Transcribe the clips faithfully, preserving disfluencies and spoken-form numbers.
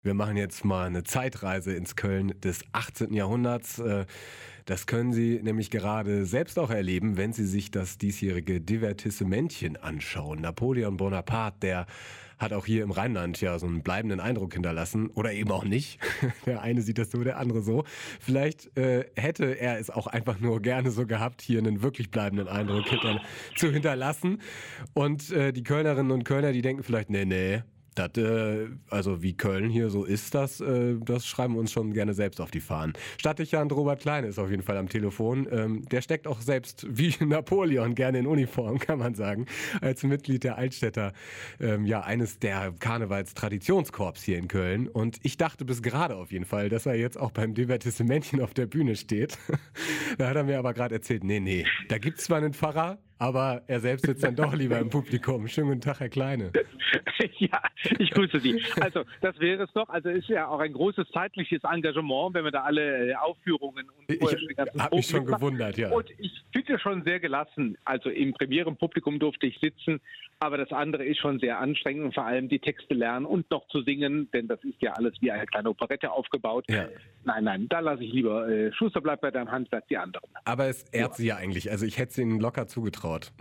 Wir machen jetzt mal eine Zeitreise ins Köln des achtzehnten. Jahrhunderts. Das können Sie nämlich gerade selbst auch erleben, wenn Sie sich das diesjährige Divertissementchen anschauen. Napoleon Bonaparte, der hat auch hier im Rheinland ja so einen bleibenden Eindruck hinterlassen. Oder eben auch nicht. Der eine sieht das so, der andere so. Vielleicht äh, hätte er es auch einfach nur gerne so gehabt, hier einen wirklich bleibenden Eindruck hinter zu hinterlassen. Und äh, die Kölnerinnen und Kölner, die denken vielleicht, nee, nee. Das, äh, also wie Köln hier so ist, das, äh, das schreiben wir uns schon gerne selbst auf die Fahnen. Stadtdechant Robert Klein ist auf jeden Fall am Telefon. Ähm, der steckt auch selbst wie Napoleon gerne in Uniform, kann man sagen, als Mitglied der Altstädter, ähm, ja eines der Karnevalstraditionskorps hier in Köln. Und ich dachte bis gerade auf jeden Fall, dass er jetzt auch beim Divertissementchen auf der Bühne steht. Da hat er mir aber gerade erzählt, nee, nee, da gibt's zwar einen Pfarrer, aber er selbst sitzt dann doch lieber im Publikum. Schönen guten Tag, Herr Kleine. Ja, ich grüße Sie. Also, das wäre es doch. Also, es ist ja auch ein großes zeitliches Engagement, wenn wir da alle Aufführungen und Ich habe mich schon gewundert, ja. Und ich finde schon sehr gelassen. Also, im Premierenpublikum durfte ich sitzen, aber das andere ist schon sehr anstrengend und vor allem die Texte lernen und noch zu singen, denn das ist ja alles wie eine kleine Operette aufgebaut. Ja. Nein, nein, da lasse ich lieber äh, Schuster bleibt bei deinem Handwerk, die anderen. Aber es ehrt Sie ja eigentlich. Also, ich hätte es Ihnen locker zugetraut.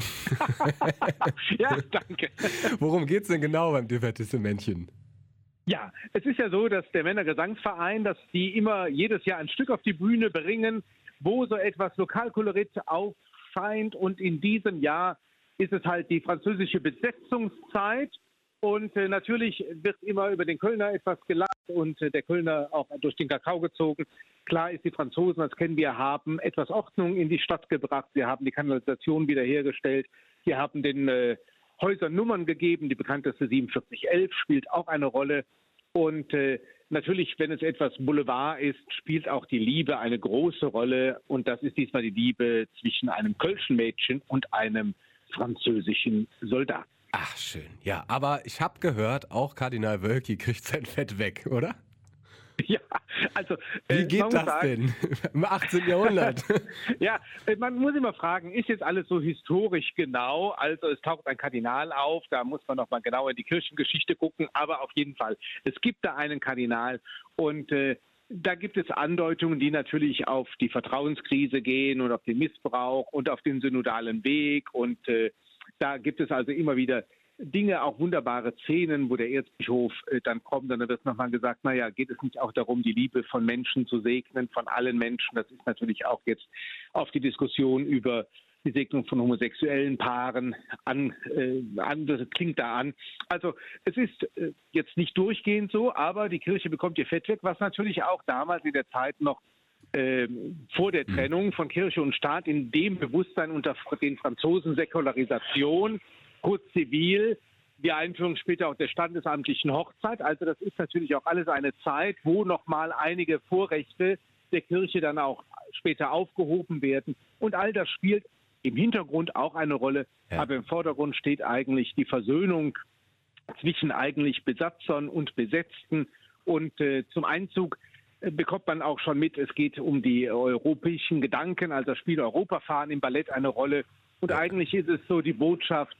Ja, danke. Worum geht's denn genau beim Divertissementchen? Ja, es ist ja so, dass der Männergesangsverein, dass die immer jedes Jahr ein Stück auf die Bühne bringen, wo so etwas Lokalkolorit aufscheint. Und in diesem Jahr ist es halt die französische Besetzungszeit. Und äh, natürlich wird immer über den Kölner etwas gelacht und äh, der Kölner auch durch den Kakao gezogen. Klar ist, die Franzosen, das kennen wir, haben etwas Ordnung in die Stadt gebracht. Sie haben die Kanalisation wiederhergestellt. Sie haben den äh, Häusern Nummern gegeben. Die bekannteste siebenundvierzig elf spielt auch eine Rolle. Und äh, natürlich, wenn es etwas Boulevard ist, spielt auch die Liebe eine große Rolle. Und das ist diesmal die Liebe zwischen einem kölschen Mädchen und einem französischen Soldaten. Ach, schön. Ja, aber ich habe gehört, auch Kardinal Wölki kriegt sein Fett weg, oder? Ja, also... Wie äh, geht das sagen, denn im achtzehnten. Jahrhundert? Ja, man muss immer fragen, ist jetzt alles so historisch genau? Also es taucht ein Kardinal auf, da muss man noch mal genau in die Kirchengeschichte gucken, aber auf jeden Fall, es gibt da einen Kardinal und äh, da gibt es Andeutungen, die natürlich auf die Vertrauenskrise gehen und auf den Missbrauch und auf den synodalen Weg und äh, da gibt es also immer wieder Dinge, auch wunderbare Szenen, wo der Erzbischof äh, dann kommt und dann wird nochmal gesagt, naja, geht es nicht auch darum, die Liebe von Menschen zu segnen, von allen Menschen? Das ist natürlich auch jetzt auf die Diskussion über die Segnung von homosexuellen Paaren an, äh, an das klingt da an. Also es ist äh, jetzt nicht durchgehend so, aber die Kirche bekommt ihr Fett weg, was natürlich auch damals in der Zeit noch äh, vor der Trennung von Kirche und Staat in dem Bewusstsein unter den Franzosen Säkularisation, kurz zivil, die Einführung später auch der standesamtlichen Hochzeit. Also das ist natürlich auch alles eine Zeit, wo nochmal einige Vorrechte der Kirche dann auch später aufgehoben werden. Und all das spielt im Hintergrund auch eine Rolle. Ja. Aber im Vordergrund steht eigentlich die Versöhnung zwischen eigentlich Besatzern und Besetzten. Und äh, zum Einzug äh, bekommt man auch schon mit, es geht um die europäischen Gedanken, also das Spiel Europafahren im Ballett eine Rolle. Und ja. Eigentlich ist es so die Botschaft,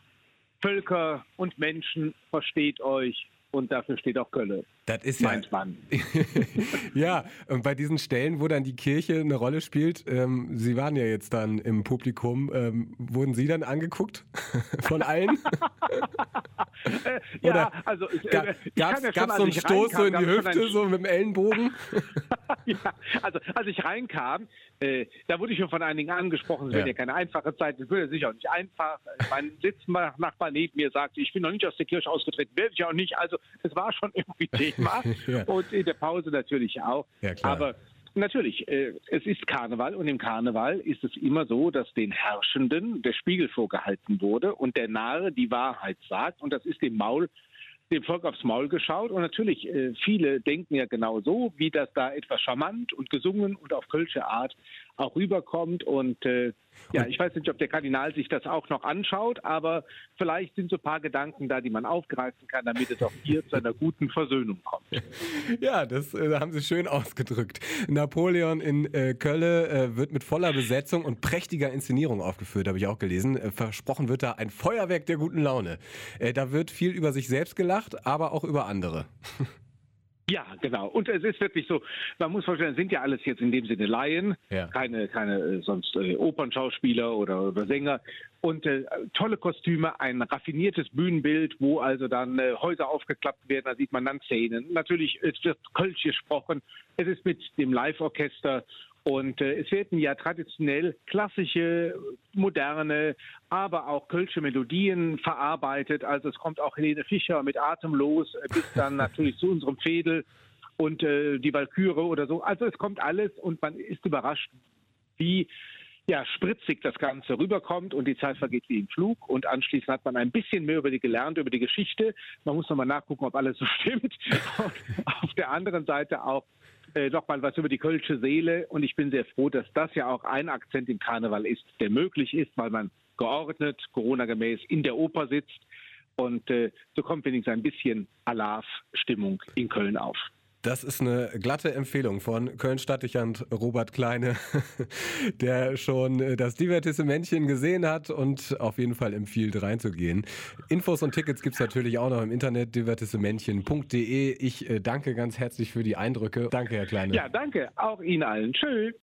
Völker und Menschen, versteht euch. Und dafür steht auch Köln. Das ist ja, meint man. Ja, und bei diesen Stellen, wo dann die Kirche eine Rolle spielt, ähm, Sie waren ja jetzt dann im Publikum, ähm, wurden Sie dann angeguckt von allen? äh, ja, Oder also äh, gab es ja so einen Stoß so in die Hüfte, so mit dem Ellenbogen? Ja, also als ich reinkam, äh, da wurde ich schon von einigen angesprochen, es ja. wird ja keine einfache Zeit, es wird ja sicher auch nicht einfach. Mein Sitznachbar neben mir sagte, ich bin noch nicht aus der Kirche ausgetreten, werde ich auch nicht, also es war schon irgendwie Thema ja. Und in der Pause natürlich auch. Ja, klar. Aber natürlich, äh, es ist Karneval und im Karneval ist es immer so, dass den Herrschenden der Spiegel vorgehalten wurde und der Narr die Wahrheit sagt und das ist dem Maul dem Volk aufs Maul geschaut und natürlich, äh, viele denken ja genau so, wie das da etwas charmant und gesungen und auf kölsche Art auch rüberkommt und äh, ja, ich weiß nicht, ob der Kardinal sich das auch noch anschaut, aber vielleicht sind so ein paar Gedanken da, die man aufgreifen kann, damit es auch hier zu einer guten Versöhnung kommt. Ja, das äh, haben Sie schön ausgedrückt. Napoleon in äh, Köln äh, wird mit voller Besetzung und prächtiger Inszenierung aufgeführt, habe ich auch gelesen. Äh, versprochen wird da ein Feuerwerk der guten Laune. Äh, da wird viel über sich selbst gelacht, aber auch über andere. Ja, genau. Und es ist wirklich so, man muss vorstellen, sind ja alles jetzt in dem Sinne Laien, Ja. keine, keine äh, sonst äh, Opernschauspieler oder, oder Sänger. Und äh, tolle Kostüme, ein raffiniertes Bühnenbild, wo also dann äh, Häuser aufgeklappt werden, da sieht man dann Szenen. Natürlich, es wird Kölsch gesprochen, es ist mit dem Live-Orchester. Und äh, es werden ja traditionell klassische, moderne, aber auch kölsche Melodien verarbeitet. Also es kommt auch Helene Fischer mit Atemlos äh, bis dann natürlich zu unserem Fedel und äh, die Walküre oder so. Also es kommt alles und man ist überrascht, wie ja, spritzig das Ganze rüberkommt und die Zeit vergeht wie im Flug und anschließend hat man ein bisschen mehr über die gelernt, über die Geschichte. Man muss nochmal nachgucken, ob alles so stimmt. Und auf der anderen Seite auch Äh, noch mal was über die kölsche Seele und ich bin sehr froh, dass das ja auch ein Akzent im Karneval ist, der möglich ist, weil man geordnet, Corona-gemäß in der Oper sitzt und äh, so kommt wenigstens ein bisschen Alarv-Stimmung in Köln auf. Das ist eine glatte Empfehlung von Köln-Stadtdichand Robert Kleine, der schon das Divertissementchen gesehen hat und auf jeden Fall empfiehlt, reinzugehen. Infos und Tickets gibt es natürlich auch noch im Internet, divertissementchen punkt de. Ich danke ganz herzlich für die Eindrücke. Danke, Herr Kleine. Ja, danke. Auch Ihnen allen. Tschüss.